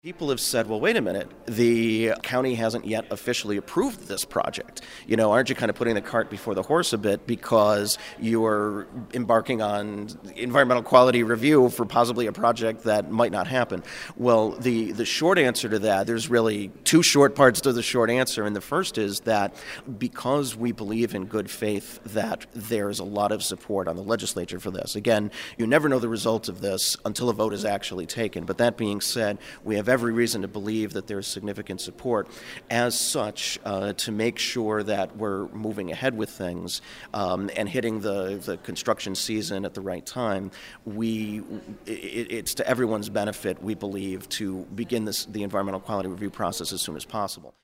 People have said, well, wait a minute, the county hasn't yet officially approved this project. Aren't you kind of putting the cart before the horse a bit because you're embarking on environmental quality review for possibly a project that might not happen? Well, the short answer to that, there's really two short parts to the short answer, and the first is that because we believe in good faith that there's a lot of support on the legislature for this. Again, you never know the results of this until a vote is actually taken, but that being said, we have every reason to believe that there's significant support. As such, to make sure that we're moving ahead with things and hitting the construction season at the right time, it's to everyone's benefit, we believe, to begin the environmental quality review process as soon as possible.